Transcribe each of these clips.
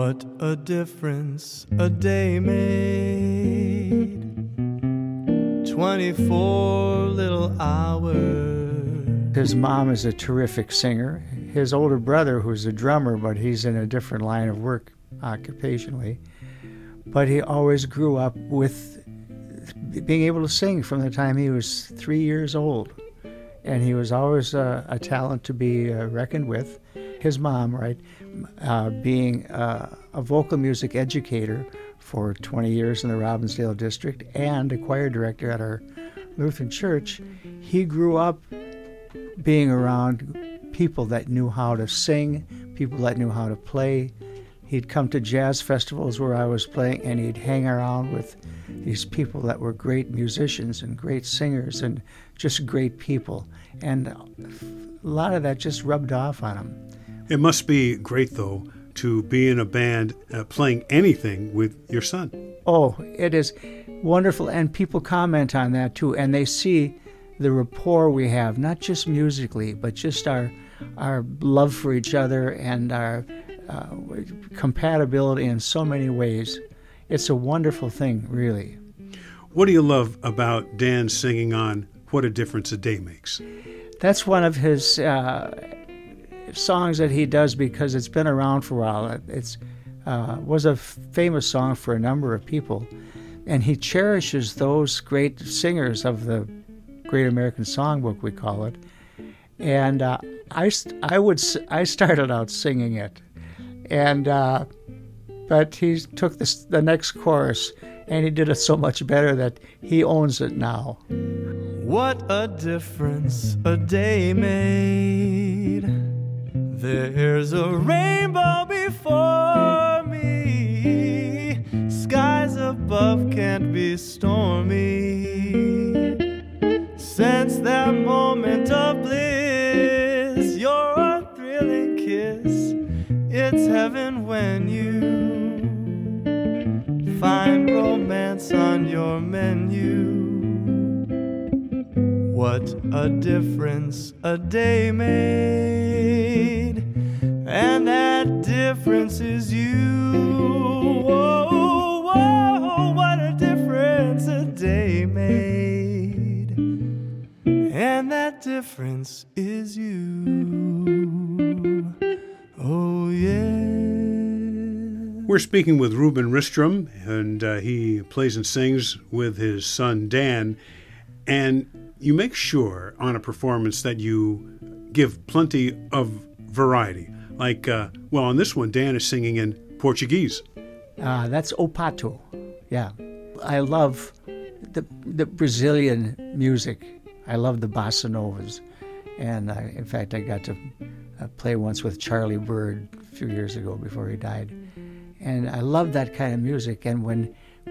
What a difference a day made. 24 little hours. His mom is a terrific singer. His older brother, who's a drummer, but he's in a different line of work occupationally. But he always grew up with being able to sing from the time he was 3 years old. And he was always a talent to be reckoned with. His mom, right, being a vocal music educator for 20 years in the Robbinsdale district and a choir director at our Lutheran church, he grew up being around people that knew how to sing, people that knew how to play. He'd come to jazz festivals where I was playing, and he'd hang around with these people that were great musicians and great singers and just great people. And a lot of that just rubbed off on him. It must be great, though, to be in a band playing anything with your son. Oh, it is wonderful, and people comment on that, too, and they see the rapport we have, not just musically, but just our love for each other and our compatibility in so many ways. It's a wonderful thing, really. What do you love about Dan singing on What a Difference a Day Makes? That's one of his songs that he does because it's been around for a while. It was a famous song for a number of people, and he cherishes those great singers of the Great American Songbook, we call it. And I started out singing it, and but he took the next chorus, and he did it so much better that he owns it now. What a difference a day made. There's a rainbow before me. Skies above can't be stormy. Since that moment of bliss, your thrilling kiss, it's heaven when you find romance on your menu. What a difference a day made, and that difference is you. Whoa, whoa, what a difference a day made, and that difference is you. Oh, yeah. We're speaking with Ruben Ristrom, and he plays and sings with his son Dan. And you make sure on a performance that you give plenty of variety. Like, on this one, Dan is singing in Portuguese. That's O Pato, yeah. I love the Brazilian music. I love the bossa novas. And in fact, I got to play once with Charlie Bird a few years ago before he died. And I love that kind of music. And when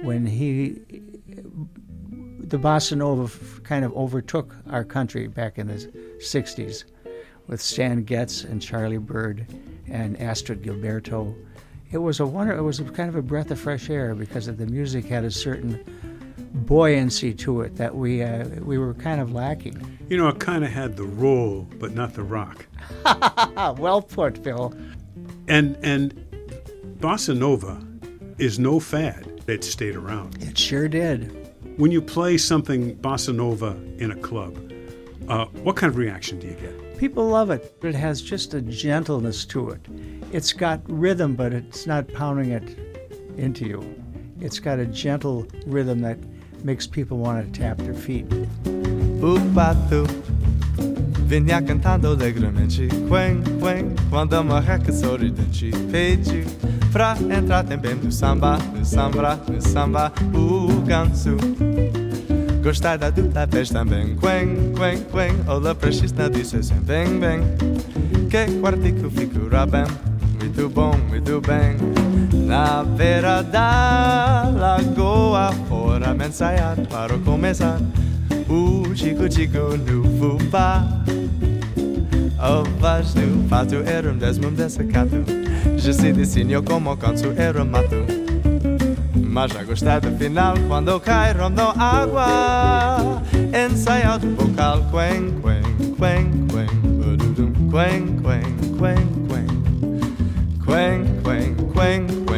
the bossa nova kind of overtook our country back in the 60s with Stan Getz and Charlie Bird and Astrid Gilberto. It was kind of a breath of fresh air because the music had a certain buoyancy to it that we were kind of lacking. You know, it kind of had the roll, but not the rock. Well put, Bill. And bossa nova is no fad. It stayed around. It sure did. When you play something bossa nova in a club, what kind of reaction do you get? People love it. It has just a gentleness to it. It's got rhythm, but it's not pounding it into you. It's got a gentle rhythm that makes people want to tap their feet. O pato vinha cantando alegremente, quen, quen, quando a marreca sorridente pediu pra entrar também no samba, no samba, no samba, o ganso. Gostai da dupla vez também, quen, quen, quen, olha pra X na disse assim, bem, bem, que quartico figura bem, muito bom, muito bem. Na beira da lagoa, fora me ensaiar para começar o chico-chico no fubá. O vas no fato era mesmo desacato. Já se desenhou como canto era mato. Mas já gostei do final quando cai rondou água. Ensaiado o vocal, quen, quen, quen, quen, quen, quen, quen, quen, quen, quen, quen, quen, quen.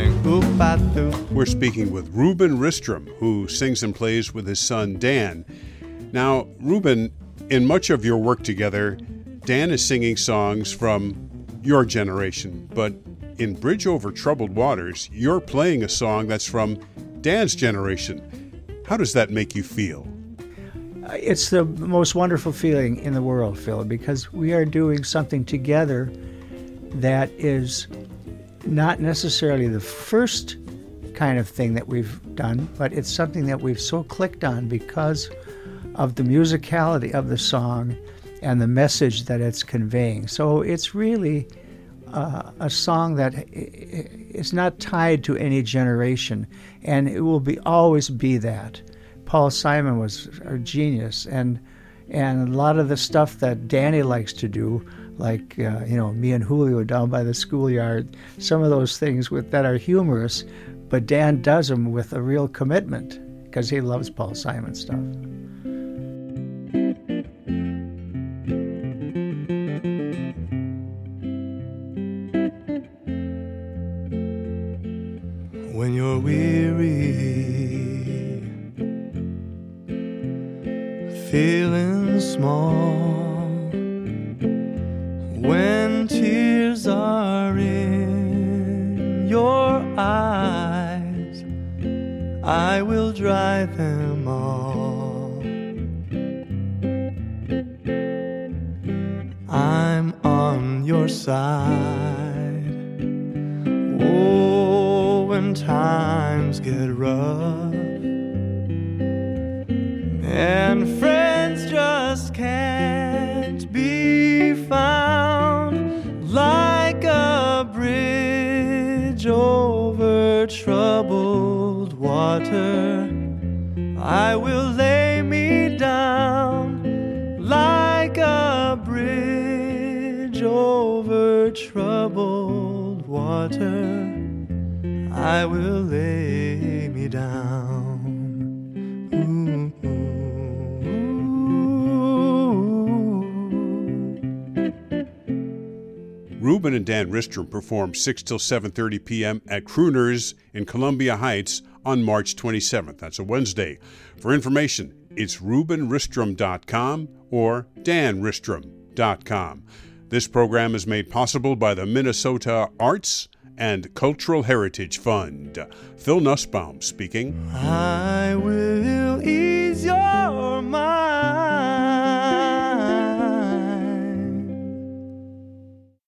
patu. We're speaking with Ruben Ristrom, who sings and plays with his son Dan. Now, Ruben, in much of your work together, Dan is singing songs from your generation, but in Bridge Over Troubled Waters, you're playing a song that's from Dan's generation. How does that make you feel? It's the most wonderful feeling in the world, Phil, because we are doing something together that is not necessarily the first kind of thing that we've done, but it's something that we've so clicked on because of the musicality of the song and the message that it's conveying. So it's really a song that is not tied to any generation, and it will always be that. Paul Simon was a genius, and a lot of the stuff that Danny likes to do, like me and Julio down by the schoolyard, some of those things that are humorous, but Dan does them with a real commitment because he loves Paul Simon stuff. When you're weary, feeling small, when tears are in your eyes, I will dry them all. I'm on your side. Oh, when times get rough and friends just can't be found, like a bridge over troubled water, I will lay me down. Like a bridge over troubled water, I will lay me down. Ruben and Dan Ristrom perform 6 till 7:30 p.m. at Crooners in Columbia Heights on March 27th. That's a Wednesday. For information, it's rubenristrom.com or danristrom.com. This program is made possible by the Minnesota Arts and Cultural Heritage Fund. Phil Nussbaum speaking. I will